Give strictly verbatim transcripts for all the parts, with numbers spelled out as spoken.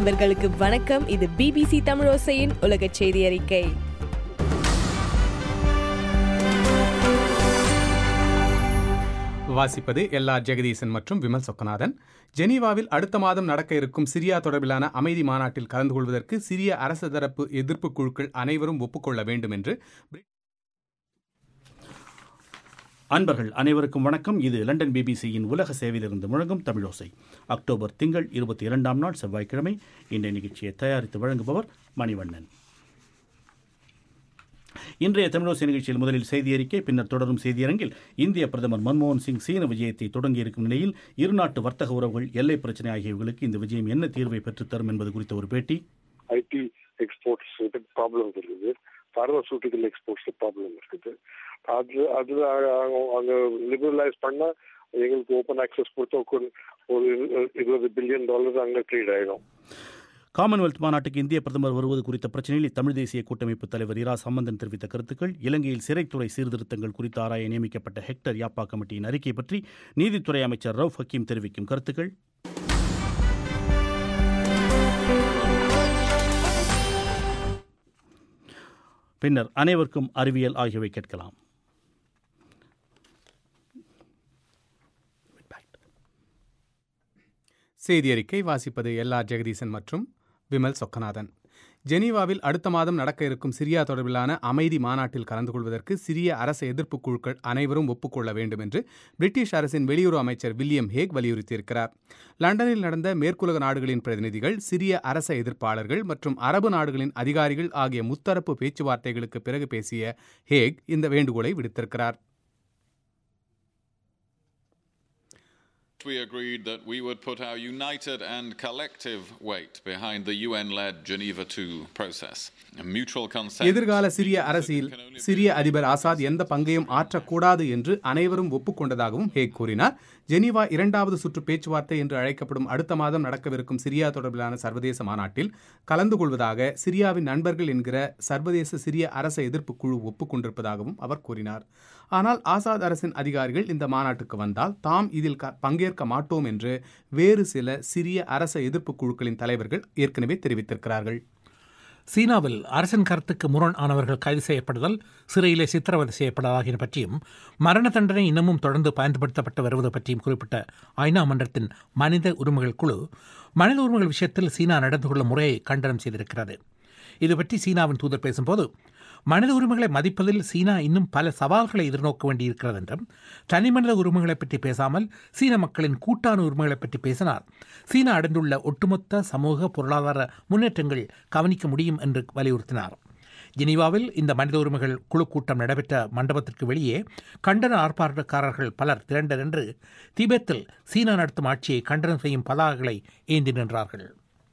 நண்பர்களுக்கு வணக்கம். இது பிபிசி தமிழோசையின் உலக செய்தி அறிக்கை. வாசிப்பது எல்ஆர் ஜெகதீசன் மற்றும் விமல் சொக்கநாதன். ஜெனீவாவில் அடுத்த மாதம் நடக்க இருக்கும் சிரியா தொடர்பிலான அமைதி மாநாட்டில் கலந்து கொள்வதற்கு சிரிய அரசு தரப்பு எதிர்ப்பு குழுக்கள் அனைவரும் ஒப்புக்கொள்ள வேண்டும் என்று. அன்பர்கள் அனைவருக்கும் வணக்கம். இது லண்டன் பிபிசியின் உலக சேவையிலிருந்து முழங்கும் தமிழோசை. அக்டோபர் திங்கள் இருபத்தி இரண்டாம் நாள் செவ்வாய்க்கிழமை. இந்த நிகழ்ச்சியை தயாரித்து வழங்குபவர் மணிவண்ணன். இன்றைய தமிழோசை நிகழ்ச்சியில் முதலில் செய்தி அறிக்கை, பின்னர் தொடரும் செய்தியரங்கில் இந்திய பிரதமர் மன்மோகன் சிங் சீன விஜயத்தை தொடங்கியிருக்கும் நிலையில் இருநாட்டு வர்த்தக உறவுகள், எல்லை பிரச்சனை ஆகியவர்களுக்கு இந்த விஜயம் என்ன தீர்வை பெற்றுத்தரும் என்பது குறித்த ஒரு பேட்டி. ஐடி எக்ஸ்போர்ட்ஸ் ப்ராப்ளம் இருக்குது, பார்மசூட்டிக்கல் எக்ஸ்போர்ட்ஸ் ப்ராப்ளம் இருக்குது. அது அது அங்கே லிபரலைஸ் பண்ணால் எங்களுக்கு ஓப்பன் ஆக்சஸ் கொடுத்தா ஒரு இருபது பில்லியன் டாலர் அங்கே ட்ரேட் ஆகிடும். காமன்வெல்த் மாநாட்டுக்கு இந்திய பிரதமர் வருவது குறித்த பிரச்சனையில் தமிழ் தேசிய கூட்டமைப்பு தலைவர் இரா சம்பந்தன் தெரிவித்த கருத்துக்கள், இலங்கையில் சிறைத்துறை சீர்திருத்தங்கள் குறித்து ஆராய நியமிக்கப்பட்ட ஹெக்டர் யாப்பா கமிட்டியின் அறிக்கை பற்றி நீதித்துறை அமைச்சர் ரவுஃப் ஹக்கீம் தெரிவிக்கும் கருத்துக்கள், பின்னர் அனைவருக்கும் அறிவியல் ஆகியவை கேட்கலாம். செய்தி அறிக்கை வாசிப்பது எல்ஆர் ஜெகதீசன் மற்றும் விமல் சொக்கநாதன். ஜெனீவாவில் அடுத்த மாதம் நடக்க இருக்கும் சிரியா தொடர்பிலான அமைதி மாநாட்டில் கலந்து கொள்வதற்கு சிரிய அரசு எதிர்ப்பு குழுக்கள் அனைவரும் ஒப்புக்கொள்ள வேண்டும் என்று பிரிட்டிஷ் அரசின் வெளியுறவு அமைச்சர் வில்லியம் ஹேக் வலியுறுத்தியிருக்கிறார். லண்டனில் நடந்த மேற்குலக நாடுகளின் பிரதிநிதிகள், சிரிய அரச எதிர்ப்பாளர்கள் மற்றும் அரபு நாடுகளின் அதிகாரிகள் ஆகிய முத்தரப்பு பேச்சுவார்த்தைகளுக்கு பிறகு பேசிய ஹேக் இந்த வேண்டுகோளை விடுத்திருக்கிறார். We agreed that we would put our united and collective weight behind the U N-led Geneva two process. A mutual consent. எதிர்கால சிரிய அரசியல் சிரிய அதிபர் ஆசாத் எந்த பங்கையும் ஆற்றக்கூடாது என்று அனைவரும் ஒப்புக்கொண்டதாகவும் ஹேக் கூறினார். ஜெனீவா இரண்டாவது சுற்று பேச்சுவார்த்தை என்று அழைக்கப்படும் அடுத்த மாதம் நடக்கவிருக்கும் சிரியா தொடர்பிலான சர்வதேச மாநாட்டில் கலந்து கொள்வதாக சிரியாவின் நண்பர்கள் என்கிற சர்வதேச சிரிய அரச எதிர்ப்பு குழு ஒப்புக்கொண்டிருப்பதாகவும் அவர் கூறினார். ஆனால் ஆசாத் அரசின் அதிகாரிகள் இந்த மாநாட்டுக்கு வந்தால் தாம் இதில் பங்கேற்க மாட்டோம் என்று வேறு சில சிரிய அரச எதிர்ப்பு குழுக்களின் தலைவர்கள் ஏற்கனவே தெரிவித்திருக்கிறார்கள். சீனாவில் அரசின் கருத்துக்கு முரண் ஆனவர்கள் கைது செய்யப்படுதல், சிறையிலே சித்திரவதை செய்யப்படல் ஆகியன பற்றியும் மரண தண்டனை இன்னமும் தொடர்ந்து பயன்படுத்தப்பட்டு வருவது பற்றியும் குறிப்பிட்ட ஐநா மன்றத்தின் மனித உரிமைகள் குழு மனித உரிமைகள் விஷயத்தில் சீனா நடந்து கொள்ளும் முறையை கண்டனம் செய்திருக்கிறது. இதுபற்றி சீனாவின் தூதர் பேசும்போது, மனித உரிமைகளை மதிப்பதில் சீனா இன்னும் பல சவால்களை எதிர்நோக்க வேண்டியிருக்கிறது என்றும், தனி மனித உரிமைகளை பற்றி பேசாமல் சீன மக்களின் கூட்டான உரிமைகளை பற்றி பேசினார் சீனா அடைந்துள்ள ஒட்டுமொத்த சமூக பொருளாதார முன்னேற்றங்கள் கவனிக்க முடியும் என்று வலியுறுத்தினார். ஜெனீவாவில் இந்த மனித உரிமைகள் குழு கூட்டம் நடைபெற்ற மண்டபத்திற்கு வெளியே கண்டன ஆர்ப்பாட்டக்காரர்கள் பலர் திரண்டர் என்று திபெத்தில் சீனா நடத்தும் ஆட்சியை கண்டனம் செய்யும் பதாகைகளை ஏந்தி நின்றார்கள்.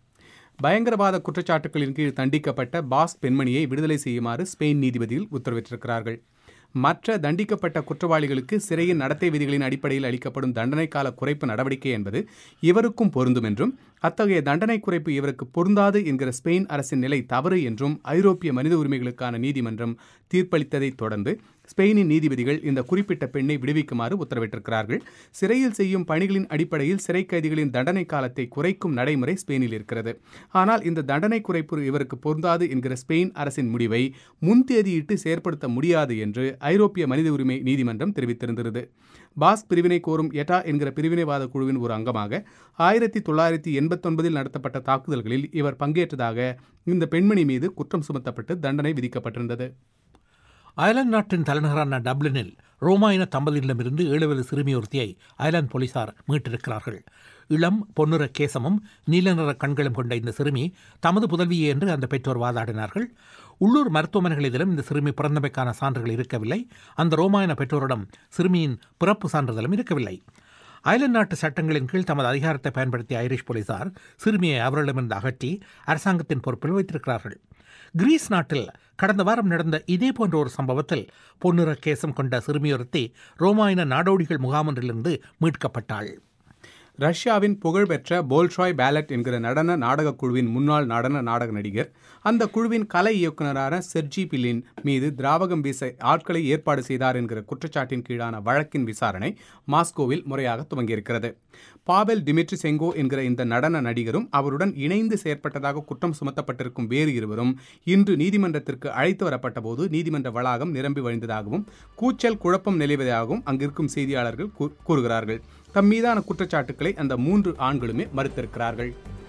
பயங்கரவாத குற்றச்சாட்டுகளின் கீழ் தண்டிக்கப்பட்ட பாஸ்க் பெண்மணியை விடுதலை செய்யுமாறு ஸ்பெயின் நீதிபதிகள் உத்தரவிட்டிருக்கிறார்கள். மற்ற தண்டிக்கப்பட்ட குற்றவாளிகளுக்கு சிறையின் நடத்தை விதிகளின் அடிப்படையில் அளிக்கப்படும் தண்டனை கால குறைப்பு நடவடிக்கை என்பது இவருக்கும் பொருந்தும் என்றும், அத்தகைய தண்டனை குறைப்பு இவருக்கு பொருந்தாது என்கிற ஸ்பெயின் அரசின் நிலை தவறு என்றும் ஐரோப்பிய மனித உரிமைகளுக்கான நீதிமன்றம் தீர்ப்பளித்ததை தொடர்ந்து ஸ்பெயினின் நீதிபதிகள் இந்த குறிப்பிட்ட பெண்ணை விடுவிக்குமாறு உத்தரவிட்டிருக்கிறார்கள். சிறையில் செய்யும் பணிகளின் அடிப்படையில் சிறை கைதிகளின் தண்டனை காலத்தை குறைக்கும் நடைமுறை ஸ்பெயினில் இருக்கிறது. ஆனால் இந்த தண்டனை குறைப்பு இவருக்கு பொருந்தாது என்கிற ஸ்பெயின் அரசின் முடிவை முன்தேதியிட்டு செயற்படுத்த முடியாது என்று ஐரோப்பிய மனித உரிமை நீதிமன்றம் தெரிவித்திருந்தது. பாஸ்க் பிரிவினை கோரும் எட்டா என்கிற பிரிவினைவாத குழுவின் ஒரு அங்கமாக ஆயிரத்தி தொள்ளாயிரத்தி எண்பத்தி ஒன்பதில் நடத்தப்பட்ட தாக்குதல்களில் இவர் பங்கேற்றதாக இந்த பெண்மணி மீது குற்றம் சுமத்தப்பட்டு தண்டனை விதிக்கப்பட்டிருந்தது. அயர்லாந்து நாட்டின் தலைநகரான டப்ளினில் ரோமா இன தம்பதியிடமிருந்து ஏழு வயது சிறுமி ஒருத்தியை அயர்லாந்து போலீசார் மீட்டிருக்கிறார்கள். இளம் பொன்னிற கேசமும் நீல நிற கண்களும் கொண்ட இந்த சிறுமி தமது புதல்வியே என்று அந்த பெற்றோர் வாதாடினார்கள். உள்ளூர் மருத்துவமனைகளிலும் இந்த சிறுமி பிறந்தமைக்கான சான்றுகள் இருக்கவில்லை. அந்த ரோமாயண பெற்றோரிடம் சிறுமியின் பிறப்பு சான்றிதழும் இருக்கவில்லை. அயர்லாந்து நாட்டு சட்டங்களின் கீழ் தமது அதிகாரத்தை பயன்படுத்திய ஐரிஷ் போலீசார் சிறுமியை அவர்களிடமிருந்து அகற்றி அரசாங்கத்தின் பொறுப்பில் வைத்திருக்கிறார்கள். கிரீஸ் நாட்டில் கடந்த வாரம் நடந்த இதே போன்ற ஒரு சம்பவத்தில் பொன்னிற கேசம் கொண்ட சிறுமியொருத்தி ரோமாயின நாடோடிகள் முகாமொன்றிலிருந்து மீட்கப்பட்டாள். ரஷ்யாவின் புகழ்பெற்ற போல்ஷாய் பேலட் என்கிற நடன நாடகக் குழுவின் முன்னாள் நடன நாடக நடிகர் அந்த குழுவின் கலை இயக்குநரான செர்ஜி பிலின் மீது திராவகம் வீச ஆட்களை ஏற்பாடு செய்தார் என்கிற குற்றச்சாட்டின் கீழான வழக்கின் விசாரணை மாஸ்கோவில் முறையாக துவங்கியிருக்கிறது. பாவெல் டிமிட்ரிசெங்கோ என்கிற இந்த நடன நடிகரும் அவருடன் இணைந்து செயற்பட்டதாக குற்றம் சுமத்தப்பட்டிருக்கும் வேறு இருவரும் இன்று நீதிமன்றத்திற்கு அழைத்து வரப்பட்ட போது நீதிமன்ற வளாகம் நிரம்பி வழிந்ததாகவும் கூச்சல் குழப்பம் நிலவுவதாகவும் அங்கிருக்கும் செய்தியாளர்கள் கூறுகிறார்கள். தம் மீதான குற்றச்சாட்டுக்களை அந்த மூன்று ஆண்களுமே மறுத்திருக்கிறார்கள்.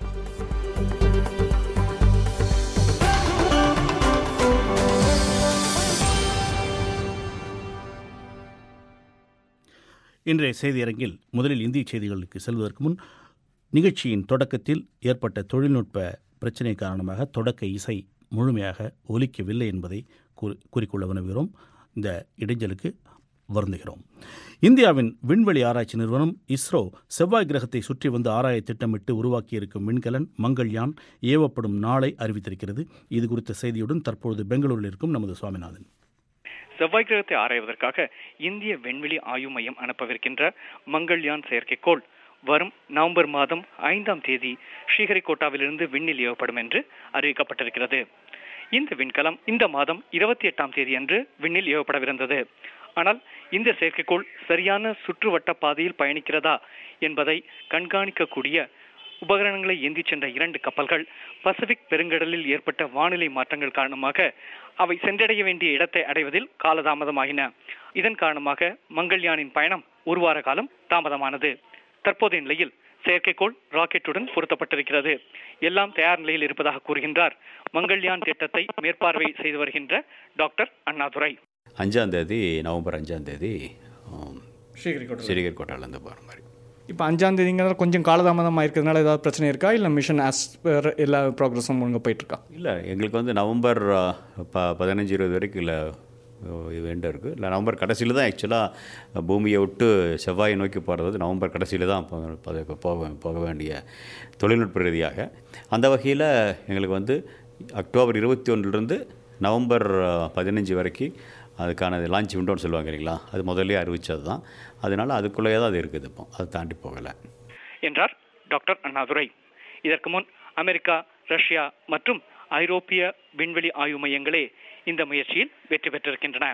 இன்றைய செய்தியரங்கில் முதலில் இந்திய செய்திகளுக்கு செல்வதற்கு முன் நிகழ்ச்சியின் தொடக்கத்தில் ஏற்பட்ட தொழில்நுட்ப பிரச்சினை காரணமாக தொடக்க இசை முழுமையாக ஒலிக்கவில்லை என்பதை கூறிக்கொள்ள விரும்புகிறோம். இந்த இடைஞ்சலுக்கு வருந்துகிறோம். இந்தியாவின் விண்வெளி ஆராய்ச்சி நிறுவனம் இஸ்ரோ செவ்வாய் கிரகத்தை சுற்றி வந்து ஆராய திட்டமிட்டு உருவாக்கியிருக்கும் விண்கலன் மங்கள்யான் ஏவப்படும் நாளை அறிவித்திருக்கிறது. இது குறித்த செய்தியுடன் தற்பொழுது பெங்களூரில் இருக்கும் நமது சுவாமிநாதன். செவ்வாய் கிரகத்தை ஆராய்வதற்காக இந்திய விண்வெளி ஆய்வு மையம் அனுப்பவிருக்கின்ற மங்கள்யான் செயற்கைக்கோள் வரும் நவம்பர் மாதம் ஐந்தாம் தேதி ஸ்ரீஹரிகோட்டாவிலிருந்து விண்ணில் ஏவப்படும் என்று அறிவிக்கப்பட்டிருக்கிறது. இந்த விண்கலம் இந்த மாதம் இருபத்தி எட்டாம் தேதி அன்று விண்ணில் ஏவப்படவிருந்தது. ஆனால் இந்த செயற்கைக்கோள் சரியான சுற்றுவட்ட பாதையில் பயணிக்கிறதா என்பதை கண்காணிக்கக்கூடிய உபகரணங்களை ஏந்தி சென்ற இரண்டு கப்பல்கள் பசிபிக் பெருங்கடலில் ஏற்பட்ட வானிலை மாற்றங்கள் காரணமாக அவை சென்றடைய வேண்டிய இடத்தை அடைவதில் காலதாமதமாகின. இதன் காரணமாக மங்கள்யானின் பயணம் ஒரு வார காலம் தாமதமானது. தற்போதைய நிலையில் செயற்கைக்கோள் ராக்கெட்டுடன் பொருத்தப்பட்டிருக்கிறது. எல்லாம் தயார் நிலையில் இருப்பதாக கூறுகின்றார் மங்கள்யான் திட்டத்தை மேற்பார்வை செய்து வருகின்ற டாக்டர் அண்ணாதுரை. அஞ்சாம் தேதி நவம்பர் அஞ்சாம் தேதி ஸ்ரீஹரிகோட்டா ஸ்ரீஹரிகோட்டாலேருந்து போகிற மாதிரி. இப்போ அஞ்சாம் தேதிங்கிறத கொஞ்சம் காலதாமதமாக இருக்கிறதுனால ஏதாவது பிரச்சனை இருக்கா, இல்லை மிஷன் ஆஸ் எல்லா ப்ராக்ரஸும் ஒழுங்காக போயிட்டுருக்கா? இல்லை, எங்களுக்கு வந்து நவம்பர் ப பதினஞ்சு இருபது வரைக்கும் இல்லை வேண்ட இருக்குது. இல்லை நவம்பர் கடைசியில் தான் ஆக்சுவலாக பூமியை விட்டு செவ்வாயை நோக்கி போகிறது நவம்பர் கடைசியில் தான் போக போக வேண்டிய தொழில்நுட்ப ரீதியாக. அந்த வகையில் எங்களுக்கு வந்து அக்டோபர் இருபத்தி ஒன்றுலேருந்து நவம்பர் பதினஞ்சு வரைக்கும் அதுக்கான லான்ச் விண்டோன்னு சொல்லுவாங்க இல்லைங்களா, அது முதல்ல அறிவித்தது தான். அதனால் அதுக்குள்ளேயே தான் அது இருக்குது. இப்போ அதை தாண்டி போகலை என்றார் டாக்டர் அண்ணாதுரை. இதற்கு முன் அமெரிக்கா, ரஷ்யா மற்றும் ஐரோப்பிய விண்வெளி ஆய்வு மையங்களே இந்த முயற்சியில் வெற்றி பெற்றிருக்கின்றன.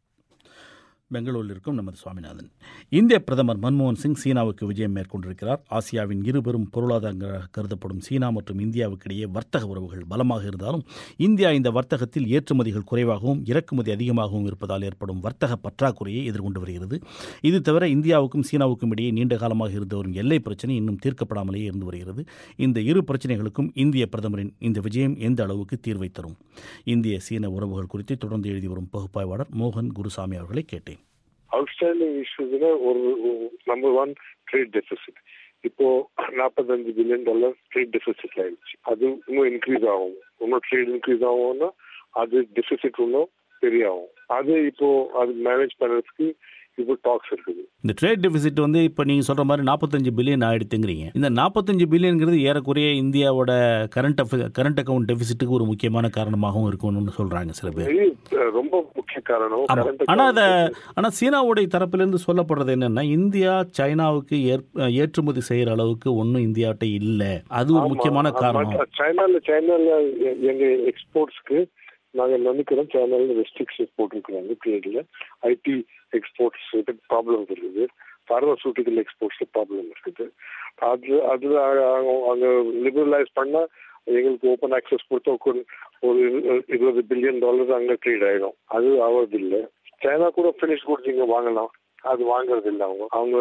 பெங்களூரில் இருக்கும் நமது சுவாமிநாதன். இந்திய பிரதமர் மன்மோகன் சிங் சீனாவுக்கு விஜயம் மேற்கொண்டிருக்கிறார். ஆசியாவின் இருபெரும் பொருளாதாரங்களாக கருதப்படும் சீனா மற்றும் இந்தியாவுக்கு இடையே வர்த்தக உறவுகள் பலமாக இருந்தாலும் இந்தியா இந்த வர்த்தகத்தில் ஏற்றுமதிகள் குறைவாகவும் இறக்குமதி அதிகமாகவும் இருப்பதால் ஏற்படும் வர்த்தக பற்றாக்குறையை எதிர்கொண்டு வருகிறது. இது தவிர இந்தியாவுக்கும் சீனாவுக்கும் இடையே நீண்ட காலமாக இருந்து வரும் எல்லை பிரச்சினை இன்னும் தீர்க்கப்படாமலேயே இருந்து வருகிறது. இந்த இரு பிரச்சனைகளுக்கும் இந்திய பிரதமரின் இந்த விஜயம் எந்த அளவுக்கு தீர்வை தரும்? இந்திய சீன உறவுகள் குறித்து தொடர்ந்து எழுதி வரும் பகுப்பாய்வாளர் மோகன் குருசாமி அவர்களை கேட்டேன். அவுட்ஸ்டாண்டிங் இஷ்யூஸ்ல ஒரு நம்பர் ஒன் ட்ரேட் டெபிசிட். இப்போ நாற்பத்தஞ்சு பில்லியன் டாலர் ட்ரேட் டெபிசிட் ஆயிடுச்சு. அது இன்னும் இன்க்ரீஸ் ஆகும். இன்னும் ட்ரேட் இன்க்ரீஸ் ஆகும்னா அது டெபிசிட் இன்னும் பெரிய ஆகும். அது இப்போ அது மேனேஜ் பண்ணுறதுக்கு இப்போ டாக்ஸ் இருக்குது. இந்த ட்ரேட் டெபிசிட் வந்து இப்போ நீங்கள் சொல்கிற மாதிரி நாற்பத்தஞ்சு பில்லியன் ஆகிடுத்துங்கிறீங்க. இந்த நாற்பத்தஞ்சு பில்லியன்கிறது ஏறக்குறைய இந்தியாவோட கரண்ட் கரண்ட் அக்கௌண்ட் டெபிசிட்டுக்கு ஒரு முக்கியமான காரணமாகவும் இருக்கும்னு சொல்கிறாங்க சில பேர். ரொம்ப முக்கிய காரணம். ஆனால் அதை ஆனால் சீனாவுடைய தரப்பிலிருந்து சொல்லப்படுறது என்னென்னா, இந்தியா சைனாவுக்கு ஏற்றுமதி செய்கிற அளவுக்கு ஒன்றும் இந்தியாவிட்ட இல்லை. அது ஒரு முக்கியமான காரணம். சைனாவில் சைனாவில் எங்கள் எக்ஸ்போர்ட்ஸ்க்கு நாங்கள் நினைக்கிறோம் சைனாவில் ரெஸ்ட்ரிக்ஷன்ஸ் போட்டிருக்கிறாங்க. ட்ரேடில் ஐடி எக்ஸ்போர்ட்ஸ் ப்ராப்ளம் இருக்குது, பார்மசூட்டிக்கல் எக்ஸ்போர்ட்ஸ் ப்ராப்ளம் இருக்குது. அது அது அங்கே லிபரலைஸ் பண்ணால் எங்களுக்கு ஓப்பன் ஆக்சஸ் கொடுத்தா ஒரு இருபது பில்லியன் டாலர் அங்கே ட்ரேட் ஆகிடும். அது ஆகிறது இல்லை. சைனா கூட ஃபினிஷ் குட்ஸ் இங்கே வாங்கலாம், அது வாங்குறது இல்லை. அவங்க அவங்க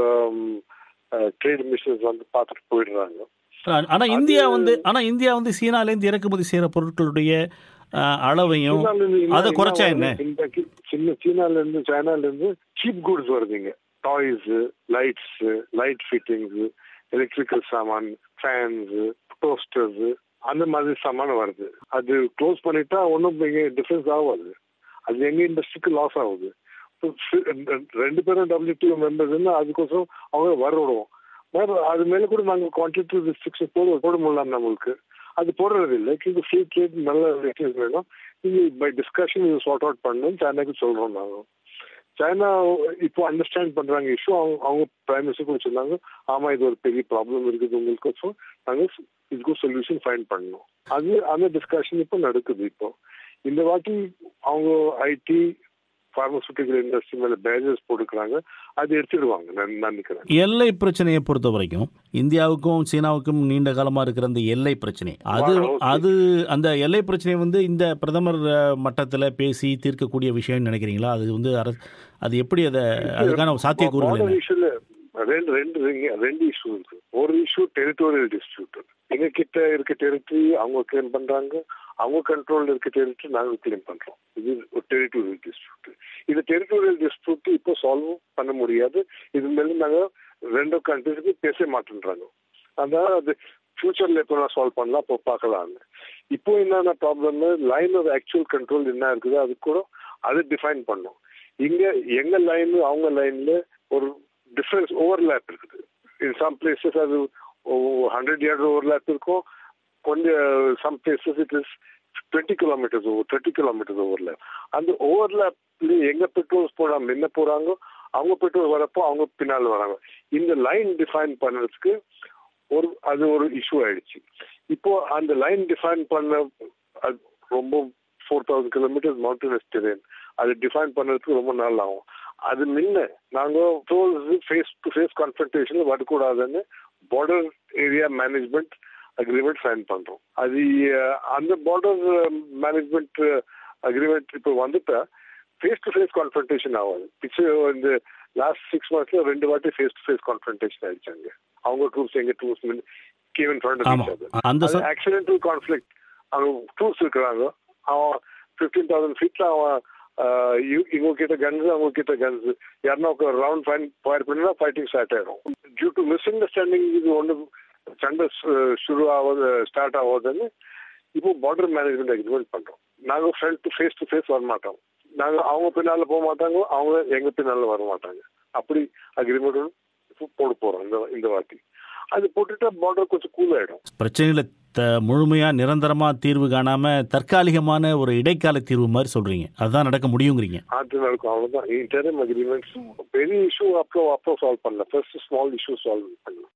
ட்ரேட் மிஷன்ஸ் வந்து பார்த்துட்டு போயிடுறாங்க. ஆனால் இந்தியா வந்து ஆனால் இந்தியா வந்து சீனாலேருந்து இறக்குமதி செய்கிற பொருட்களுடைய அளவையும் அதை குறைச்சா என்ன? சின்ன சீனால இருந்து சைனால இருந்து சீப் குட்ஸ் வருதுங்க. Toys, lights, light fittings, electrical சாமான், ஃபேன்ஸ், டோஸ்டர்ஸ், அந்த மாதிரி சாமான வருது. அது க்ளோஸ் பண்ணிட்டா ஒன்றும் இங்கே டிஃபரன்ஸ் ஆகாது. அது எங்க இண்டஸ்ட்ரிக்கு லாஸ் ஆகுது. ரெண்டு பேரும் டபிள்யூடிஓ மெம்பர்ஸ்ன்னா அதுக்கோசரம் அவங்க வர விடுவோம். வேறு அது மேலே கூட நாங்கள் குவான்டிட்டி ரெஸ்ட்ரிக்ஷன் போட போட முடியலாம் நம்மளுக்கு. அது போடுறது இல்லை. இது ஃப்ரீ ட்ரேட் நல்ல வேணும். இது பை டிஸ்கஷன் இது சார்ட் அவுட் பண்ணணும் சைனாக்கு சொல்கிறோம் நாங்கள். சைனா இப்போ அண்டர்ஸ்டாண்ட் பண்றாங்க இஷ்யூ. அவங்க அவங்க பிரைம் மினிஸ்டர் கூட சொன்னாங்க, ஆமா இது ஒரு பெரிய ப்ராப்ளம் இருக்குது உங்களுக்கு, ஸோ நாங்க இதுக்கு சொல்யூஷன் ஃபைண்ட் பண்ணணும். அது அந்த டிஸ்கஷன் இப்போ நடக்குது. இப்போ இந்த வாட்டி அவங்க ஐடி பார்மசூட்டிக்கல் இண்டஸ்ட்ரி மேல பேரியர்ஸ் போட்டுக்கிறாங்க, அது எடுத்துடுவாங்க நான் நினைக்கிறேன். எல்லை பிரச்சனையை பொறுத்த வரைக்கும் இந்தியாவுக்கும் சீனாவுக்கும் நீண்ட காலமா இருக்கிற அந்த எல்லை பிரச்சனை, அது அது அந்த எல்லை பிரச்சனை வந்து இந்த பிரதமர் மட்டத்தில் பேசி தீர்க்கக்கூடிய விஷயம் நினைக்கிறீங்களா? அது வந்து அது எப்படி அதை அதுக்கான சாத்தியக்கூறுகள்? ரெண்டு ரெண்டு ரெண்டு இஷ்யூ இருக்கு. ஒரு இஷ்யூ டெரிட்டோரியல் டிஸ்பியூட். எங்க கிட்ட இருக்க டெரிட்டரி அவங்க கிளைம் பண்றாங்க, அவங்க கண்ட்ரோல் இருக்க டெரிட்டரி நாங்க கிளைம் பண்றோம். இது ஒரு டெரிட்டோரியல் டிஸ்பியூட். இது டெரிட்டோரியல் டிஸ்பியூட் இப்போ சால்வ் பண்ண முடியாது. இது மேல நாங்க ரெண்டு கண்ட்ரிஸுக்கு பேச மாட்டேன்றாங்க. அதான் அது ஃபியூச்சர்ல எப்போ நான் சால்வ் பண்ணலாம் இப்போ பார்க்கலாம்னு. இப்போ என்னென்ன problem, line of actual control என்ன இருக்குது அது கூட அது டிஃபைன் பண்ணோம். இங்க எங்க லைன் அவங்க லைன்ல ஒரு டிஃபரன்ஸ் ஓவர்லேப் இருக்குது. இன் சம் பிளேசஸ் அது ஹண்ட்ரட் இயர்ஸ் ஓவர்லேப் இருக்கும், கொஞ்சம் some places it is twenty kilometres over thirty kilometres overlap. அந்த ஓவர்லேப்ல எங்க பெட்ரோல்ஸ் போட என்ன போறாங்க, அவங்க பெட்ரோல் வரப்போ அவங்க பின்னால் வராங்க. இந்த லைன் டிஃபைன் பண்ணுறதுக்கு ஒரு அது ஒரு இஷ்யூ ஆயிடுச்சு. இப்போ அந்த லைன் டிஃபைன் பண்ண ரொம்ப four thousand kilometres mountainous terrain, அது டிஃபைன் பண்ணுறதுக்கு ரொம்ப நாள் ஆகும். அது முன்ன நாங்கள் ஃபேஸ் டு ஃபேஸ் கான்ஃபரன்டேஷன் வரக்கூடாதுன்னு border area management agreement sign பண்றோம். அது அந்த பார்டர் மேனேஜ்மெண்ட் அக்ரிமெண்ட் இப்போ வந்துட்டா ஃபேஸ் டு ஃபேஸ் கான்ஃபரன்டேஷன் ஆகாது. பிச்சு இந்த லாஸ்ட் சிக்ஸ் மந்த்ஸ்ல ரெண்டு வாட்டி ஃபேஸ் டு ஃபேஸ் கான்ஃபரன்டேஷன் ஆயிடுச்சாங்க. அவங்க ட்ரூப்ஸ் எங்க troops came in front of each other. Accidental conflict அவங்க ட்ரூப்ஸ் இருக்கிறாங்க, அவன் ஃபிஃப்டீன் தௌசண்ட் ஃபீட்ல அவன் இவங்க கிட்ட கன்ஸ் அவங்க கிட்ட கன்ஸ் யாருன்னா ரவுண்ட் ஃபைன் ஃபயர் பண்ணினா ஃபைட்டிங் ஸ்டார்ட் ஆயிடும். டியூ டு மிஸ் அண்டர்ஸ்டாண்டிங் இது ஒன்று சண்டை சுரு ஆகுது ஸ்டார்ட் ஆகுதுன்னு இப்போ பார்டர் மேனேஜ்மெண்ட் அக்ரிமெண்ட் பண்றோம். நாங்கள் front to face to face வர மாட்டோம், நாங்கள் அவங்க பின்னால போக மாட்டாங்க, அவங்க எங்க பின்னால வர மாட்டாங்க. அப்படி அக்ரிமெண்ட் போட போறோம் இந்த இந்த வாட்டி. அது போட்டுட்டா பார்டர் கொஞ்சம் கூல் ஆயிடும். பிரச்சனைகளை முழுமையா நிரந்தரமா தீர்வு காணாம தற்காலிகமான ஒரு இடைக்கால தீர்வு மாதிரி சொல்றீங்க, அதுதான் நடக்க முடியுங்கிறீங்க? அது நடக்கும், அவ்வளவுதான். இன்டர்ம் அக்ரிமெண்ட்ஸ் பெரிய இஷ்யூ அப்போ அப்போ சால்வ் பண்ணல, ஃபர்ஸ்ட் ஸ்மால் இஷ்யூ சால்வ் பண்ணலாம்.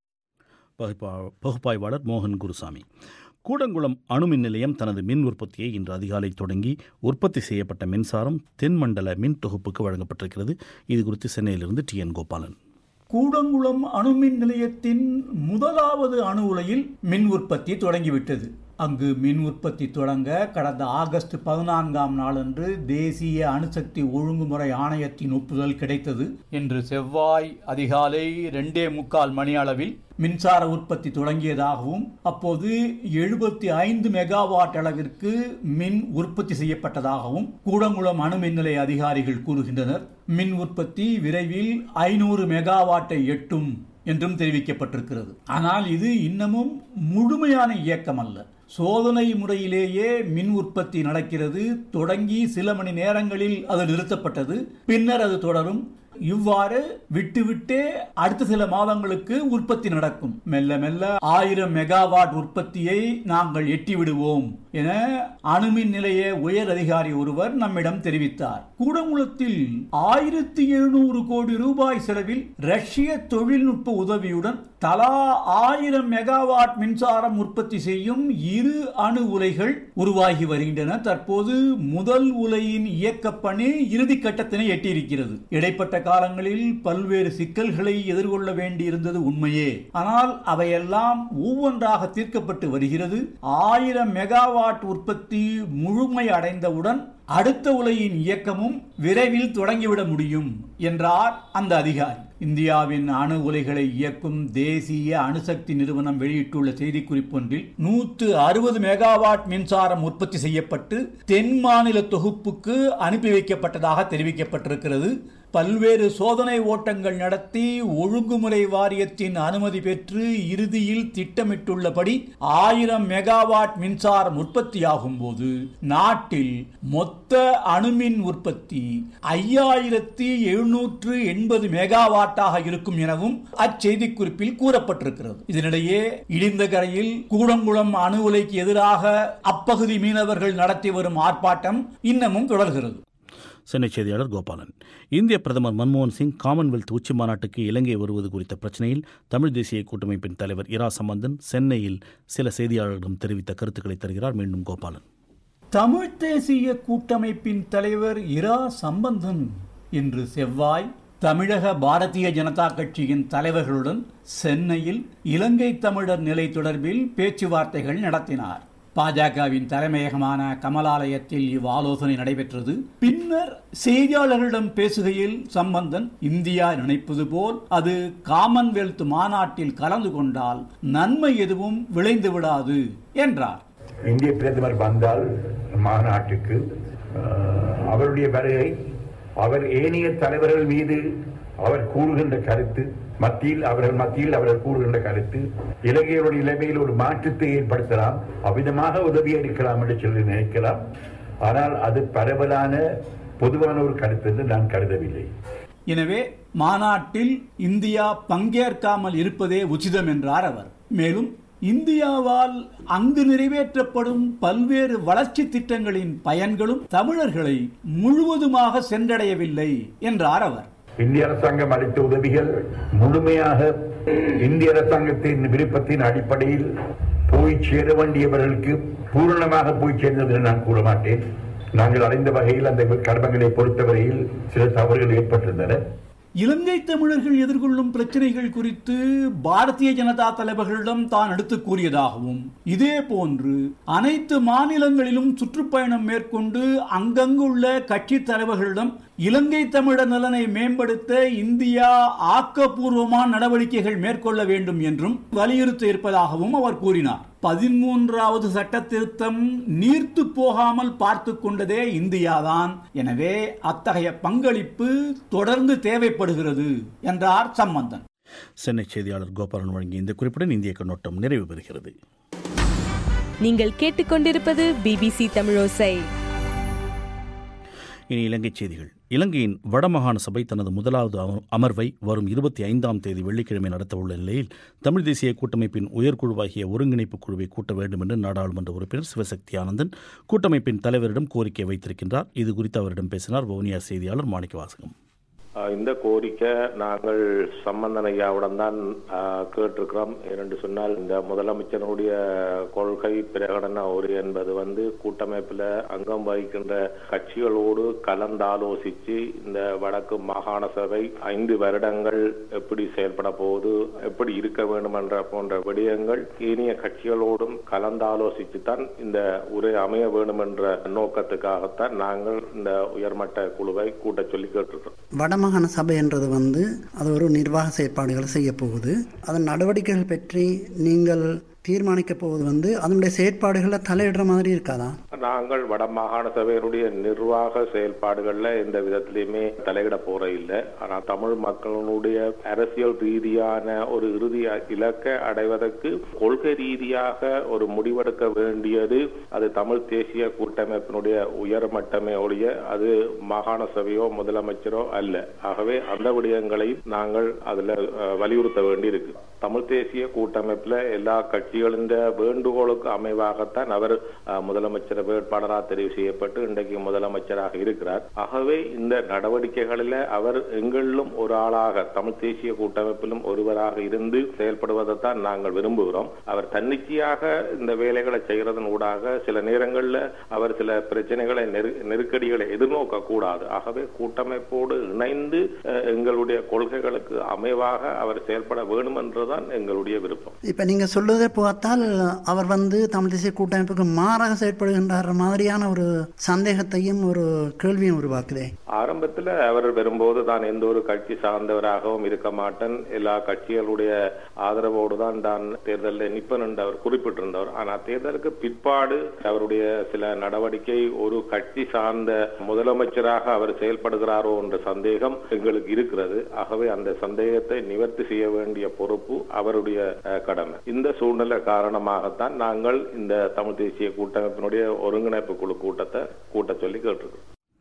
பகுப்பாய்வாளர் மோகன் குருசாமி. கூடங்குளம் அணுமின் நிலையம் தனது மின் உற்பத்தியை இன்று அதிகாலை தொடங்கி உற்பத்தி செய்யப்பட்ட மின்சாரம் தென்மண்டல மின் தொகுப்புக்கு வழங்கப்பட்டிருக்கிறது. இது குறித்து சென்னையிலிருந்து டி என் கோபாலன். கூடங்குளம் அணுமின் நிலையத்தின் முதலாவது அணு உலையில் மின் உற்பத்தி தொடங்கிவிட்டது. அங்கு மின் உற்பத்தி தொடங்க கடந்த ஆகஸ்ட் பதினான்காம் நாளன்று தேசிய அணுசக்தி ஒழுங்குமுறை ஆணையத்தின் ஒப்புதல் கிடைத்தது. இன்று செவ்வாய் அதிகாலை ரெண்டே முக்கால் மணி அளவில் மின்சார உற்பத்தி தொடங்கியதாகவும் அப்போது எழுபத்தி ஐந்து மெகாவாட் அளவிற்கு மின் உற்பத்தி செய்யப்பட்டதாகவும் கூடங்குளம் அணுமின் நிலைய அதிகாரிகள் கூறுகின்றனர். மின் உற்பத்தி விரைவில் ஐநூறு மெகாவாட்டை எட்டும் என்றும் தெரிவிக்கப்பட்டிருக்கிறது. ஆனால் இது இன்னமும் முழுமையான இயக்கம் அல்ல. சோதனை முறையிலேயே மின் உற்பத்தி நடக்கிறது. தொடங்கி சில மணி நேரங்களில் அது நிறுத்தப்பட்டது, பின்னர் அது தொடரும். இவ்வாறு விட்டுவிட்டே அடுத்த சில மாதங்களுக்கு உற்பத்தி நடக்கும். மெல்ல மெல்ல ஆயிரம் மெகாவாட் உற்பத்தியை நாங்கள் எட்டி விடுவோம் என அணுமின் நிலைய உயர் அதிகாரி ஒருவர் நம்மிடம் தெரிவித்தார். கூடங்குளத்தில் ஆயிரத்தி எழுநூறு கோடி ரூபாய் செலவில் ரஷ்ய தொழில்நுட்ப உதவியுடன் தலா ஆயிரம் மெகாவாட் மின்சாரம் உற்பத்தி செய்யும் இரு அணு உலைகள் உருவாகி வருகின்றன. தற்போது முதல் உலையின் இயக்கப்பணி இறுதி கட்டத்தினை எட்டியிருக்கிறது. இடைப்பட்ட காலங்களில் பல்வேறு சிக்கல்களை எதிர்கொள்ள வேண்டியிருந்தது உண்மையே. ஆனால் அவையெல்லாம் ஒவ்வொன்றாக தீர்க்கப்பட்டு வருகிறது. ஆயிரம் மெகாவாட் உற்பத்தி முழுமை அடைந்தவுடன் அடுத்த உலையின் இயக்கமும் விரைவில் தொடங்கிவிட முடியும் என்றார் அந்த அதிகாரி. இந்தியாவின் அணு உலைகளை இயக்கும் தேசிய அணுசக்தி நிறுவனம் வெளியிட்டுள்ள செய்திக்குறிப்பொன்றில் நூற்று அறுபது மெகாவாட் மின்சாரம் உற்பத்தி செய்யப்பட்டு தென் மாநில தொகுப்புக்கு அனுப்பி வைக்கப்பட்டதாக தெரிவிக்கப்பட்டிருக்கிறது. பல்வேறு சோதனை ஓட்டங்கள் நடத்தி ஒழுங்குமுறை வாரியத்தின் அனுமதி பெற்று இறுதியில் திட்டமிட்டுள்ளபடி ஆயிரம் மெகாவாட் மின்சாரம் உற்பத்தியாகும் போது நாட்டில் மொத்த அணுமின் உற்பத்தி ஐயாயிரத்தி எழுநூற்று எண்பது மெகாவாட்டாக இருக்கும் எனவும் அச்செய்தி குறிப்பில் கூறப்பட்டிருக்கிறது. இதனிடையே இடிந்தகரையில் கூடங்குளம் அணு உலைக்கு எதிராக அப்பகுதி மீனவர்கள் நடத்தி வரும் ஆர்ப்பாட்டம் இன்னமும் தொடர்கிறது. சென்னை செய்தியாளர் கோபாலன். இந்திய பிரதமர் மன்மோகன் சிங் காமன்வெல்த் உச்சி மாநாட்டுக்கு இலங்கை வருவது குறித்த பிரச்சனையில் தமிழ் தேசிய கூட்டமைப்பின் தலைவர் இரா சம்பந்தன் சென்னையில் சில செய்தியாளர்களிடம் தெரிவித்த கருத்துக்களை தருகிறார். மீண்டும் கோபாலன். தமிழ் தேசிய கூட்டமைப்பின் தலைவர் இரா சம்பந்தன் இன்று செவ்வாய் தமிழக பாரதிய ஜனதா கட்சியின் தலைவர்களுடன் சென்னையில் இலங்கை தமிழர் நிலை தொடர்பில் பேச்சுவார்த்தைகள் நடத்தினார். பாஜகவின் தலைமையகமான கமலாலயத்தில் இவ் ஆலோசனை நடைபெற்றது. பின்னர் செய்தியாளர்களிடம் பேசுகையில் சம்பந்தன் இந்தியா நினைப்பது போல் அது காமன்வெல்த் மாநாட்டில் கலந்து கொண்டால் நன்மை எதுவும் விளைந்து விடாது என்றார். இந்திய பிரதமர் வந்தால் மாநாட்டுக்கு அவருடைய வருகை அவர் ஏனைய தலைவர்கள் மீது அவர் கூறுகின்ற கருத்து மத்தியில் அவர்கள் மத்தியில் அவர்கள் கூறுகின்ற கருத்து இலங்கையுடைய நிலைமையில் ஒரு மாற்றத்தை ஏற்படுத்தலாம், அவ்விதமாக உதவி அளிக்கலாம் என்று சொல்லி நினைக்கலாம். ஆனால் அது பரவலான பொதுவான ஒரு கருத்து என்று நான் கருதவில்லை. எனவே மாநாட்டில் இந்தியா பங்கேற்காமல் இருப்பதே உச்சிதம் என்றார் அவர். மேலும் இந்தியாவால் அங்கு நிறைவேற்றப்படும் பல்வேறு வளர்ச்சி திட்டங்களின் பயன்களும் தமிழர்களை முழுவதுமாக சென்றடையவில்லை என்றார் அவர். இந்திய அரசாங்கம் அளித்த உதவிகள் முழுமையாக இந்திய அரசாங்கத்தின் விருப்பத்தின் அடிப்படையில் போய் சேர வேண்டியவர்களுக்கு பூரணமாக போய் சேர்ந்தது நான் கூற மாட்டேன். நாங்கள் அடைந்த வகையில் அந்த கடமைகளை பொறுத்தவரையில் சில தவறுகள் ஏற்பட்டிருந்தன. இலங்கை தமிழர்கள் எதிர்கொள்ளும் பிரச்சனைகள் குறித்து பாரதிய ஜனதா தலைவர்களிடம் தான் எடுத்துக் கூறியதாகவும் இதே போன்று அனைத்து மாநிலங்களிலும் சுற்றுப்பயணம் மேற்கொண்டு அங்கங்குள்ள கட்சி தலைவர்களிடம் இலங்கை தமிழர் நலனை மேம்படுத்த இந்தியா ஆக்கப்பூர்வமான நடவடிக்கைகள் மேற்கொள்ள வேண்டும் என்றும் வலியுறுத்த இருப்பதாகவும் அவர் கூறினார். பதிமூன்றாவது சட்ட திருத்தம் நீர்த்து போகாமல் பார்த்து கொண்டதே இந்தியாதான். எனவே அத்தகைய பங்களிப்பு தொடர்ந்து தேவைப்படுகிறது என்றார் சம்பந்தன். சென்னை செய்தியாளர் கோபாலன் வழங்கிய இந்த குறிப்புடன் இந்திய கண்ணோட்டம் நிறைவு பெறுகிறது. நீங்கள் கேட்டுக்கொண்டிருப்பது பிபிசி தமிழோசை. இனி இலங்கை செய்திகள். இலங்கையின் வடமாகாண சபை தனது முதலாவது அமர்வை வரும் இருபத்தி ஐந்தாம் தேதி வெள்ளிக்கிழமை நடத்தவுள்ள நிலையில் தமிழ் தேசிய கூட்டமைப்பின் உயர்குழுவாகிய ஒருங்கிணைப்பு குழுவை கூட்ட வேண்டும் என்று நாடாளுமன்ற உறுப்பினர் சிவசக்தி ஆனந்தன் கூட்டமைப்பின் தலைவரிடம் கோரிக்கை வைத்திருக்கின்றார். இது குறித்து அவரிடம் பேசினார் வவுனியா செய்தியாளர் மாணிக்கவாசகம். இந்த கோரிக்கை நாங்கள் சம்பந்தன் ஐயாவுடன் தான் கேட்டிருக்கிறோம். ஏனென்று சொன்னால் இந்த முதலமைச்சருடைய கொள்கை பிரகடன உரை என்பது வந்து கூட்டமைப்பில் அங்கம் வகிக்கின்ற கட்சிகளோடு கலந்தாலோசித்து இந்த வடக்கு மாகாண சபை ஐந்து வருடங்கள் எப்படி செயல்பட போகுது, எப்படி இருக்க வேண்டும் என்ற போன்ற விடயங்கள் ஏனைய கட்சிகளோடும் கலந்தாலோசித்து தான் இந்த உரை அமைய வேண்டும் என்ற நோக்கத்துக்காகத்தான் நாங்கள் இந்த உயர்மட்ட குழுவை கூட்ட சொல்லி கேட்டிருக்கிறோம். வடமாகாண சபை என்றது வந்து அது ஒரு நிர்வாக செயற்பாடுகளை செய்ய போகுது. அதன் நடவடிக்கைகள் பற்றி நீங்கள் தீர்மானிக்க போவது வந்து அதனுடைய செயற்பாடுகளை தலையிடுற மாதிரி இருக்காதா? நாங்கள் வடமாகாண சபையினுடைய நிர்வாக செயல்பாடுகள்ல எந்த விதத்திலையுமே தலையிட போற இல்லை. ஆனா தமிழ் மக்களுடைய அரசியல் ரீதியான ஒரு இறுதி இலக்கை அடைவதற்கு கொள்கை ரீதியாக ஒரு முடிவெடுக்க வேண்டியது அது தமிழ் தேசிய கூட்டமைப்பினுடைய உயர்மட்டமே ஒழிய அது மாகாண சபையோ முதலமைச்சரோ அல்ல. ஆகவே அந்த விடயங்களை நாங்கள் அதுல வலியுறுத்த வேண்டியிருக்கு. தமிழ் தேசிய கூட்டமைப்புல எல்லா கட்சிகளின் வேண்டுகோளுக்கு அமைவாகத்தான் அவர் முதலமைச்சர் வேட்பாளராக தெரிவு செய்யப்பட்டு இன்றைக்கு முதலமைச்சராக இருக்கிறார். ஆகவே இந்த நடவடிக்கைகளில் அவர் எங்களிலும் ஒரு ஆளாக தமிழ் தேசிய கூட்டமைப்பிலும் ஒருவராக இருந்து செயல்படுவதைத்தான் நாங்கள் விரும்புகிறோம். அவர் தன்னிச்சையாக இந்த வேலைகளை செய்கிறதன் ஊடாக சில நேரங்களில் அவர் சில பிரச்சனைகளை நெருக்கடிகளை எதிர்நோக்க கூடாது. ஆகவே கூட்டமைப்போடு இணைந்து எங்களுடைய கொள்கைகளுக்கு அமைவாக அவர் செயல்பட வேண்டும் என்றுதான் எங்களுடைய விருப்பம். இப்ப நீங்க சொல்லுவதை பார்த்தால் அவர் வந்து தமிழ் தேசிய கூட்டமைப்புக்கு மாறாக செயற்படுகின்ற மாதிரியான ஒரு சந்தேகத்தையும் ஒரு கேள்வியும் உருவாக்குதே. ஆரம்பத்தில் அவர் வரும்போது தான் எந்த ஒரு கட்சி சார்ந்தவராகவும் இருக்க மாட்டேன், எல்லா கட்சிகளுடைய ஆதரவோடு தான் தான் தேர்தலில் நிற்பன் என்று அவர் குறிப்பிட்டிருந்தவர். ஆனால் தேர்தலுக்கு பிற்பாடு அவருடைய சில நடவடிக்கை ஒரு கட்சி சார்ந்த முதலமைச்சராக அவர் செயல்படுகிறாரோ என்ற சந்தேகம் எங்களுக்கு இருக்கிறது. ஆகவே அந்த சந்தேகத்தை நிவர்த்தி செய்ய வேண்டிய பொறுப்பு அவருடைய கடமை. இந்த சூழ்நிலை காரணமாகத்தான் நாங்கள் இந்த தமிழ் தேசிய கூட்டமைப்பினுடைய ஒருங்கிணைப்பு குழு கூட்டத்தை கூட்ட சொல்லி கேட்டிருக்கிறோம்.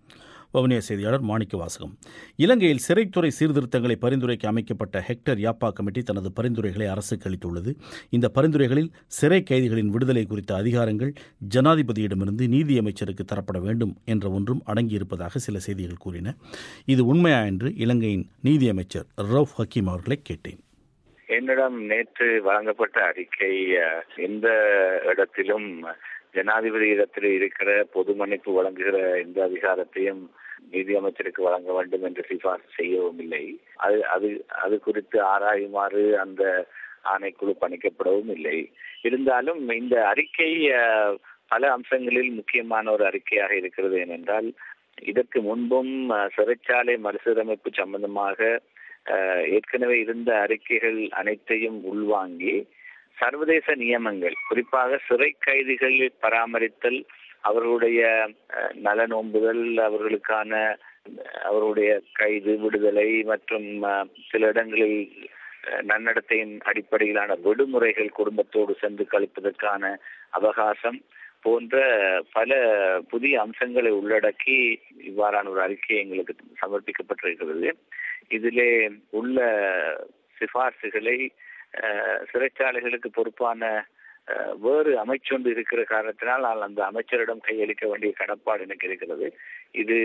வவுனியா செய்தியாளர் மாணிக்க வாசகம். இலங்கையில் சிறைத்துறை சீர்திருத்தங்களை பரிந்துரைக்க அமைக்கப்பட்ட ஹெக்டர் யாப்பா கமிட்டி தனது பரிந்துரைகளை அரசுக்கு அளித்துள்ளது. இந்த பரிந்துரைகளில் சிறை கைதிகளின் விடுதலை குறித்த அதிகாரங்கள் ஜனாதிபதியிடமிருந்து நீதியமைச்சருக்கு தரப்பட வேண்டும் என்ற ஒன்றும் அடங்கியிருப்பதாக சில செய்திகள் கூறின. இது உண்மையா என்று இலங்கையின் நீதியமைச்சர் ரவுஃப் ஹக்கீம் அவர்களை கேட்டேன். என்னிடம் நேற்று வழங்கப்பட்ட அறிக்கை எந்த இடத்திலும் ஜனாதிபதி இடத்தில் இருக்கிற பொது மன்னிப்பு வழங்குகிற எந்த அதிகாரத்தையும் நீதி அமைச்சருக்கு வழங்க வேண்டும் என்று சிபார்சு செய்யவும் இல்லை. அது அது அது குறித்து ஆராயுமாறு அந்த ஆணைக்குழு பணிக்கப்படவும் இல்லை. இருந்தாலும் இந்த அறிக்கை பல அம்சங்களில் முக்கியமான ஒரு அறிக்கையாக இருக்கிறது. ஏனென்றால் இதற்கு முன்பும் சிறைச்சாலை மறுசீரமைப்பு சம்பந்தமாக ஏற்கனவே இருந்த அறிக்கைகள் அனைத்தையும் உள்வாங்கி சர்வதேச நியமங்கள், குறிப்பாக சிறை கைதிகள் பராமரித்தல், அவர்களுடைய நலனோம்புதல், அவர்களுக்கான அவருடைய கைது விடுதலை மற்றும் சில இடங்களில் நன்னடத்தையின் அடிப்படையிலான விடுமுறைகள், குடும்பத்தோடு சென்று கழிப்பதற்கான அவகாசம் போன்ற பல புதிய அம்சங்களை உள்ளடக்கி இவ்வாறான ஒரு அறிக்கை எங்களுக்கு சமர்ப்பிக்கப்பட்டிருக்கிறது. இதிலே உள்ள சிபார்சுகளை சிறைச்சாலைகளுக்கு பொறுப்பான வேறு அமைச்சொன்று இருக்கிற காரணத்தினால் நான் அந்த அமைச்சரிடம் கையளிக்க வேண்டிய கடப்பாடு எனக்கு இருக்கிறது. இது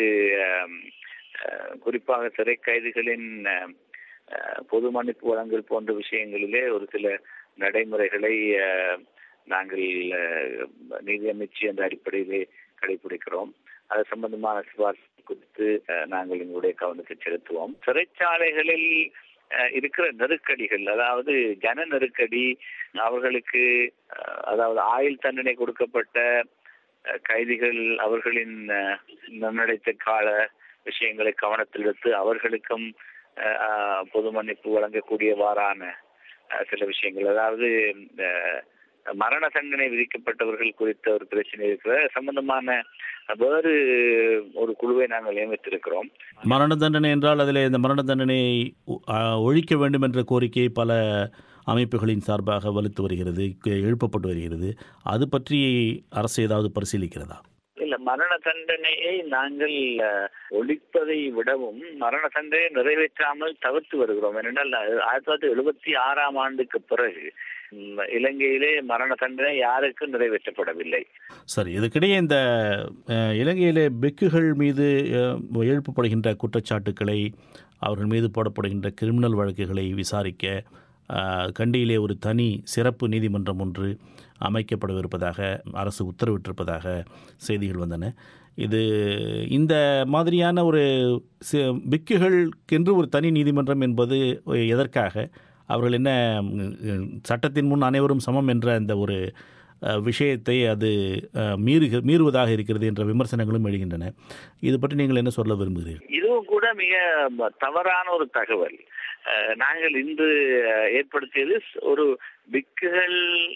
குறிப்பாக சிறை கைதிகளின் பொது மன்னிப்பு வழங்கல் போன்ற விஷயங்களிலே ஒரு சில நடைமுறைகளை நாங்கள் நீதியமைச்சு என்ற அடிப்படையிலே கடைபிடிக்கிறோம். அது சம்பந்தமான சிபார்சு குறித்து நாங்கள் எங்களுடைய கவனத்தை செலுத்துவோம். சிறைச்சாலைகளில் இருக்கிற நெருக்கடிகள், அதாவது ஜன நெருக்கடி, அவர்களுக்கு அதாவது ஆயுள் தண்டனை கொடுக்கப்பட்ட கைதிகள் அவர்களின் நன்னடைத்த கால விஷயங்களை கவனத்தில் எடுத்து அவர்களுக்கும் பொது மன்னிப்பு வழங்கக்கூடியவாறான சில விஷயங்கள், அதாவது மரண தண்டனை விதிக்கப்பட்டவர்கள் குறித்த ஒரு பிரச்சனை இருக்கிற சம்பந்தமான வேறு ஒரு குழுவை நாங்கள் நியமித்திருக்கிறோம். மரண தண்டனை என்றால் அதில் இந்த மரண தண்டனையை ஒழிக்க வேண்டும் என்ற கோரிக்கை பல அமைப்புகளின் சார்பாக வலுத்து வருகிறது, எழுப்பப்பட்டு வருகிறது. அது பற்றி அரசு ஏதாவது பரிசீலிக்கிறதா? இல்ல, மரண தண்டனையை நாங்கள் ஒழிப்பதை விடவும் மரண தண்டனையை நிறைவேற்றாமல் தவிர்த்து வருகிறோம். ஏனென்றால் ஆயிரத்தி தொள்ளாயிரத்தி எழுபத்தி ஆறாம் ஆண்டுக்கு பிறகு இலங்கையிலே மரண தண்டனை யாருக்கும் நிறைவேற்றப்படவில்லை. சரி, இதுக்கிடையே இந்த இலங்கையிலே பெக்குகள் மீது எழுப்பப்படுகின்ற குற்றச்சாட்டுக்களை, அவர்கள் மீது போடப்படுகின்ற கிரிமினல் வழக்குகளை விசாரிக்க கண்டியிலே ஒரு தனி சிறப்பு நீதிமன்றம் ஒன்று அமைக்கப்படவிருப்பதாக அரசு உத்தரவிட்டிருப்பதாக செய்திகள் வந்தன. இது இந்த மாதிரியான ஒரு பிக்குகளுக்கென்று ஒரு தனி நீதிமன்றம் என்பது எதற்காக? அவர்கள் என்ன சட்டத்தின் முன் அனைவரும் சமம் என்ற அந்த ஒரு விஷயத்தை அது மீறுக மீறுவதாக இருக்கிறது என்ற விமர்சனங்களும் எழுகின்றன. இது பற்றி நீங்கள் என்ன சொல்ல விரும்புகிறீர்கள்? இதுவும் கூட மிக தவறான ஒரு தகவல். நாங்கள் இன்று ஏற்படுத்தியது ஒரு பிக்குகள்,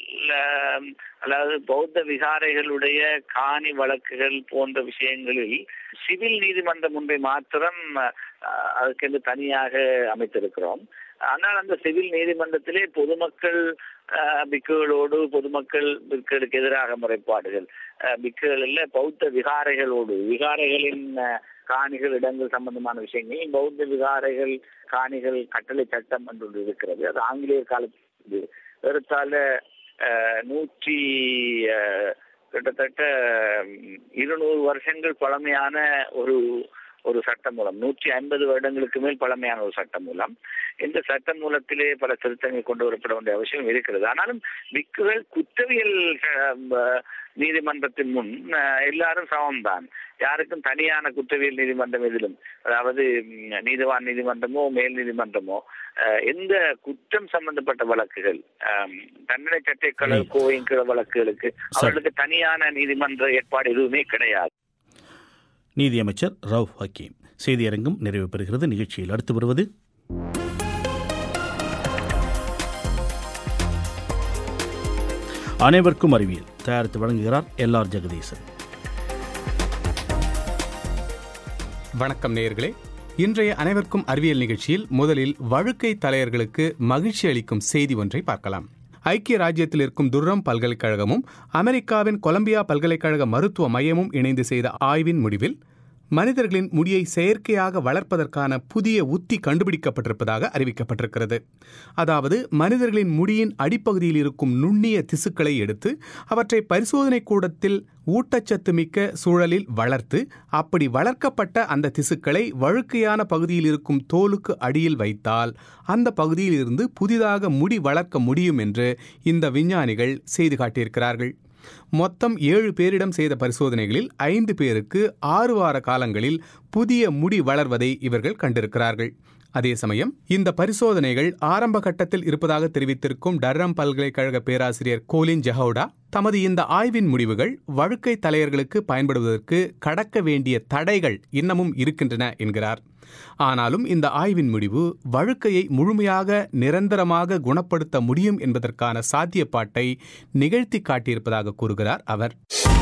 அதாவது பௌத்த விகாரைகளுடைய காணி வழக்குகள் போன்ற விஷயங்களில் சிவில் நீதிமன்றம் ஒன்றை மாத்திரம் அதுக்கென்று தனியாக அமைத்திருக்கிறோம். ஆனால் அந்த சிவில் நீதிமன்றத்திலே பொதுமக்கள் பிக்குகளோடு, பொதுமக்கள் பிக்குகளுக்கு எதிராக முறைப்பாடுகள், பிக்குகள் இல்ல பௌத்த விகாரைகளோடு, விகாரைகளின் காணிகள், இடங்கள் சம்பந்தமான விஷயங்கள், பௌத்த விகாரைகள் காணிகள் கட்டளை சட்டம் என்று இருக்கிறது. அது ஆங்கிலேயர் காலத்து ஏறத்தாழ நூற்றி கிட்டத்தட்ட இருநூறு வருஷங்கள் பழமையான ஒரு ஒரு சட்ட மூலம், நூற்றி ஐம்பது வருடங்களுக்கு மேல் பழமையான ஒரு சட்ட மூலம். இந்த சட்ட மூலத்திலே பல திருத்தங்கள் கொண்டு வரப்பட வேண்டிய அவசியம் இருக்கிறது. ஆனாலும் பிக்குகள் குற்றவியல் நீதிமன்றத்தின் முன் எல்லாரும் சமம்தான். யாருக்கும் தனியான குற்றவியல் நீதிமன்றம் எதிலும், அதாவது நீதிவான் நீதிமன்றமோ மேல் நீதிமன்றமோ, எந்த குற்றம் சம்பந்தப்பட்ட வழக்குகள், தண்டனை சட்டை கோவைங்கிற வழக்குகளுக்கு அவர்களுக்கு தனியான நீதிமன்ற ஏற்பாடு எதுவுமே கிடையாது. நீதியமைச்சர் ரவுஃப் ஹக்கீம். செய்தியரங்கம் நிறைவு பெறுகிறது. நிகழ்ச்சியில் அடுத்து வருவது அனைவருக்கும் அறிவியல். தயாரித்து வழங்குகிறார் எல் ஆர் ஜெகதீசன். வணக்கம் நேயர்களே. இன்றைய அனைவருக்கும் அறிவியல் நிகழ்ச்சியில் முதலில் வழுக்கை தலையர்களுக்கு மகிழ்ச்சி அளிக்கும் செய்தி ஒன்றை பார்க்கலாம். ஐக்கிய ராஜ்யத்தில் இருக்கும் துர்ரம் பல்கலைக்கழகமும் அமெரிக்காவின் கொலம்பியா பல்கலைக்கழக மருத்துவ மையமும் இணைந்து செய்த ஆய்வின் முடிவில் மனிதர்களின் முடியை செயற்கையாக வளர்ப்பதற்கான புதிய உத்தி கண்டுபிடிக்கப்பட்டிருப்பதாக அறிவிக்கப்பட்டிருக்கிறது. அதாவது மனிதர்களின் முடியின் அடிப்பகுதியில் இருக்கும் நுண்ணிய திசுக்களை எடுத்து அவற்றை பரிசோதனை கூடத்தில் ஊட்டச்சத்து மிக்க சூழலில் வளர்த்து அப்படி வளர்க்கப்பட்ட அந்த திசுக்களை வழுக்கையான பகுதியில் இருக்கும் தோலுக்கு அடியில் வைத்தால் அந்த பகுதியில் இருந்து புதிதாக முடி வளர்க்க முடியும் என்று இந்த விஞ்ஞானிகள் செய்து காட்டியிருக்கிறார்கள். மொத்தம் ஏழு பேரிடம் செய்த பரிசோதனைகளில் ஐந்து பேருக்கு ஆறு வார காலங்களில் புதிய முடி வளர்வதை இவர்கள் கண்டிருக்கிறார்கள். அதே சமயம் இந்த பரிசோதனைகள் ஆரம்ப கட்டத்தில் இருப்பதாக தெரிவித்திருக்கும் டர்ரம் பல்கலைக்கழக பேராசிரியர் கோலின் ஜஹவுடா தமது இந்த ஆய்வின் முடிவுகள் வழுக்கை தலையர்களுக்கு பயன்படுவதற்கு கடக்க வேண்டிய தடைகள் இன்னமும் இருக்கின்றன என்கிறார். ஆனாலும் இந்த ஆய்வின் முடிவு வழுக்கையை முழுமையாக நிரந்தரமாக குணப்படுத்த முடியும் என்பதற்கான சாத்தியப்பாட்டை நிகழ்த்தி காட்டியிருப்பதாக கூறுகிறார் அவர்.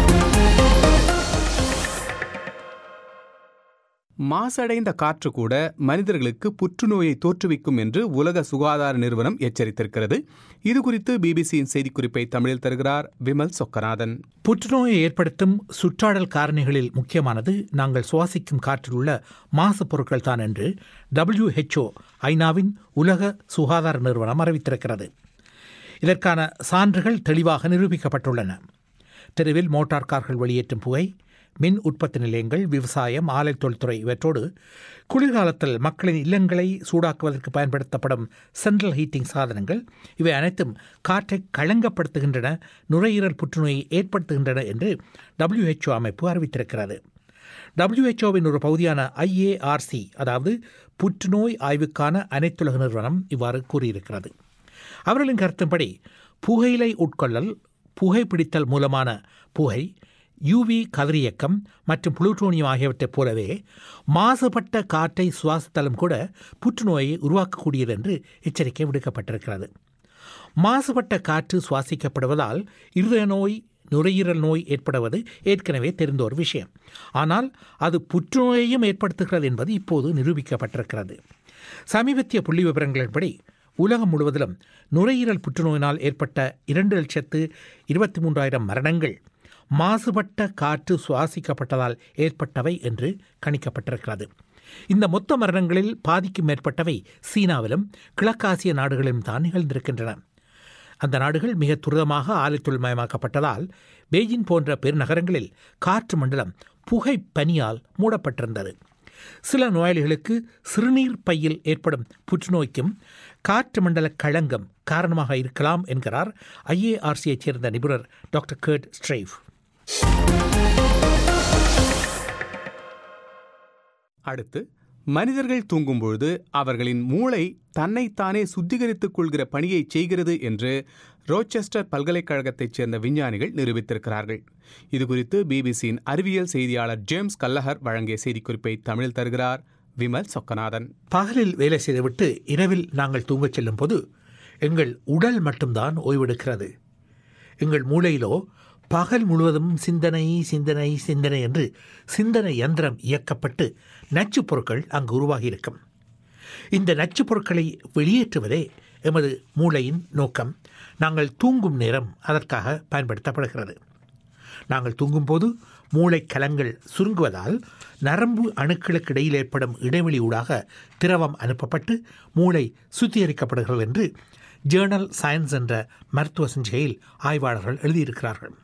மாசடைந்த காற்று கூட மனிதர்களுக்கு புற்றுநோயை தோற்றுவிக்கும் என்று உலக சுகாதார நிறுவனம் எச்சரித்திருக்கிறது. இதுகுறித்து பிபிசியின் செய்திக்குறிப்பை தமிழில் தருகிறார் விமல் சொக்கநாதன். புற்றுநோயை ஏற்படுத்தும் சுற்றாடல் காரணிகளில் முக்கியமானது நாங்கள் சுவாசிக்கும் காற்றில் உள்ள மாசு பொருட்கள் தான் என்று டபிள்யூஹெச்ஓ ஐநாவின் உலக சுகாதார நிறுவனம் அறிவித்திருக்கிறது. இதற்கான சான்றுகள் தெளிவாக நிரூபிக்கப்பட்டுள்ளன. தெருவில் மோட்டார் கார்கள் வெளியேற்றும் புகை, மின் உற்பத்தி நிலையங்கள், விவசாயம், ஆலை தொழில்துறை இவற்றோடு குளிர்காலத்தில் மக்களின் இல்லங்களை சூடாக்குவதற்கு பயன்படுத்தப்படும் சென்ட்ரல் ஹீட்டிங் சாதனங்கள் இவை அனைத்தும் காற்றை களங்கப்படுத்துகின்றன, நுரையீரல் புற்றுநோயை ஏற்படுத்துகின்றன என்று டபிள்யூஹெச்ஓ அமைப்பு அறிவித்திருக்கிறது. டபிள்யூஹெச்ஓவின் ஒரு பகுதியான ஐஏஆர்சி, அதாவது புற்றுநோய் ஆய்வுக்கான அனைத்துலக நிறுவனம் இவ்வாறு கூறியிருக்கிறது. அவர்களின் கருத்தின்படி புகையிலை உட்கொள்ளல், புகைப்பிடித்தல் மூலமான புகை, யூவி கதிரியக்கம் மற்றும் புளூட்டோனியம் ஆகியவற்றைப் போலவே மாசுபட்ட காற்றை சுவாசித்தாலும் கூட புற்றுநோயை உருவாக்கக்கூடியது என்று எச்சரிக்கை விடுக்கப்பட்டிருக்கிறது. மாசுபட்ட காற்று சுவாசிக்கப்படுவதால் இருதய நோய், நுரையீரல் நோய் ஏற்படுவது ஏற்கனவே தெரிந்த ஒரு விஷயம். ஆனால் அது புற்றுநோயையும் ஏற்படுத்துகிறது என்பது இப்போது நிரூபிக்கப்பட்டிருக்கிறது. சமீபத்திய புள்ளி விவரங்களின்படி உலகம் முழுவதிலும் நுரையீரல் புற்றுநோயினால் ஏற்பட்ட இரண்டு லட்சத்து இருபத்தி மூன்றாயிரம் மரணங்கள் மாசுபட்ட காற்று சுவாசிக்கப்பட்டதால் ஏற்பட்டவை என்று கணிக்கப்பட்டிருக்கிறது. இந்த மொத்த மரணங்களில் பாதிக்கும் மேற்பட்டவை சீனாவிலும் கிழக்காசிய நாடுகளிலும் தான் நிகழ்ந்திருக்கின்றன. அந்த நாடுகள் மிக துரிதமாக ஆலைத்தொழில்மயமாக்கப்பட்டதால் பெய்ஜிங் போன்ற பெருநகரங்களில் காற்று மண்டலம் புகை பனியால் மூடப்பட்டிருந்தது. சில நோயாளிகளுக்கு சிறுநீர் பையில் ஏற்படும் புற்றுநோய்க்கும் காற்று மண்டல களங்கம் காரணமாக இருக்கலாம் என்கிறார் ஐஏஆர்சியைச் சேர்ந்த நிபுணர் டாக்டர் கர்ட் ஸ்ட்ரைவ். அடுத்து, மனிதர்கள் தூங்கும்பொழுது அவர்களின் மூளை தன்னைத்தானே சுத்திகரித்துக் கொள்கிற பணியை செய்கிறது என்று ரோச்செஸ்டர் பல்கலைக்கழகத்தைச் சேர்ந்த விஞ்ஞானிகள் நிரூபித்திருக்கிறார்கள். இதுகுறித்து பிபிசியின் அறிவியல் செய்தியாளர் ஜேம்ஸ் கல்லஹர் வழங்கிய செய்திக்குறிப்பை தமிழில் தருகிறார் விமல் சொக்கநாதன். பகலில் வேலை செய்துவிட்டு இரவில் நாங்கள் தூங்கச் செல்லும் போது எங்கள் உடல் மட்டும்தான் ஓய்வெடுக்கிறது. எங்கள் மூளையிலோ பகல் முழுவதும் சிந்தனை சிந்தனை சிந்தனை என்று சிந்தனை யந்திரம் இயக்கப்பட்டு நச்சுப் பொருட்கள் அங்கு உருவாகியிருக்கும். இந்த நச்சுப் பொருட்களை வெளியேற்றுவதே எமது மூளையின் நோக்கம். நாங்கள் தூங்கும் நேரம் அதற்காக பயன்படுத்தப்படுகிறது. நாங்கள் தூங்கும்போது மூளை கலங்கள் சுருங்குவதால் நரம்பு அணுக்களுக்கு இடையில் ஏற்படும் இடைவெளி ஊடாக திரவம் அனுப்பப்பட்டு மூளை சுத்திகரிக்கப்படுகிறது என்று ஜேர்னல் சயின்ஸ் என்ற மருத்துவ சஞ்சிகையில் ஆய்வாளர்கள் எழுதியிருக்கிறார்கள்.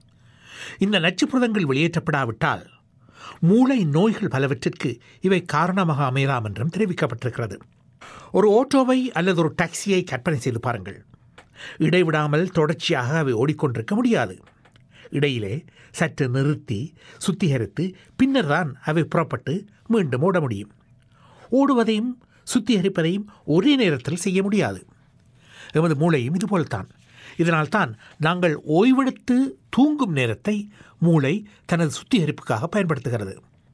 இந்த நச்சுப்புரதங்கள் வெளியேற்றப்படாவிட்டால் மூளை நோய்கள் பலவற்றிற்கு இவை காரணமாக அமையலாம் என்றும் தெரிவிக்கப்பட்டிருக்கிறது. ஒரு ஓட்டோவை அல்லது ஒரு டாக்ஸியை கற்பனை செய்து பாருங்கள். இடைவிடாமல் தொடர்ச்சியாக அவை ஓடிக்கொண்டிருக்க முடியாது. இடையிலே சற்று நிறுத்தி சுத்திகரித்து பின்னர் தான் அவை புறப்பட்டு மீண்டும் ஓட முடியும். ஓடுவதையும் சுத்திகரிப்பதையும் ஒரே நேரத்தில் செய்ய முடியாது. எமது மூளையும் இதுபோல்தான். இதனால்தான் நாங்கள் ஓய்வெடுத்து தூங்கும் நேரத்தை மூளை தனது சுத்திகரிப்புக்காக பயன்படுத்துகிறது.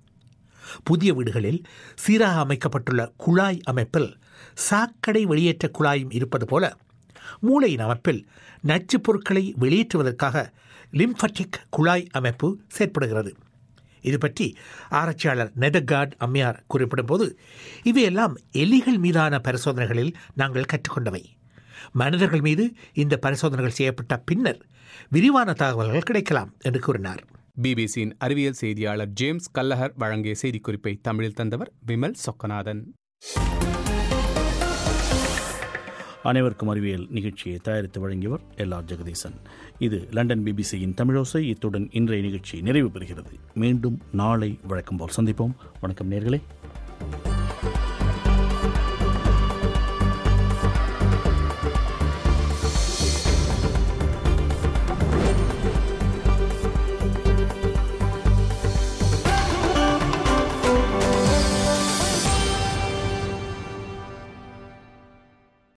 புதிய வீடுகளில் சீராக அமைக்கப்பட்டுள்ள குழாய் அமைப்பில் சாக்கடை வெளியேற்ற குழாயும் இருப்பது போல மூளையின் அமைப்பில் நச்சுப் பொருட்களை வெளியேற்றுவதற்காக லிம்ஃபட்டிக் குழாய் அமைப்பு செயற்படுகிறது. இது பற்றி ஆராய்ச்சியாளர் நெடகார்ட் அம்மையார் குறிப்பிடும் போது, இவையெல்லாம் எலிகள் மீதான பரிசோதனைகளில் நாங்கள் கற்றுக்கொண்டவை. மனிதர்கள் மீது இந்த பரிசோதனைகள் செய்யப்பட்ட பின்னர் விரிவான தகவல்கள் கிடைக்கலாம் என்று கூறினார். பிபிசியின் அறிவியல் செய்தியாளர் ஜேம்ஸ் கல்லஹர் வழங்கிய செய்திக்குறிப்பை தமிழில் தந்தவர் விமல் சொக்கநாதன். அனைவருக்கும் அறிவியல் நிகழ்ச்சியை தயாரித்து வழங்கியவர் எல் ஆர் ஜெகதீசன். இது லண்டன் பிபிசியின் தமிழோசை. இத்துடன் இன்றைய நிகழ்ச்சி நிறைவு பெறுகிறது. மீண்டும் நாளை வழக்கம் போல் சந்திப்போம். வணக்கம் நேயர்களே.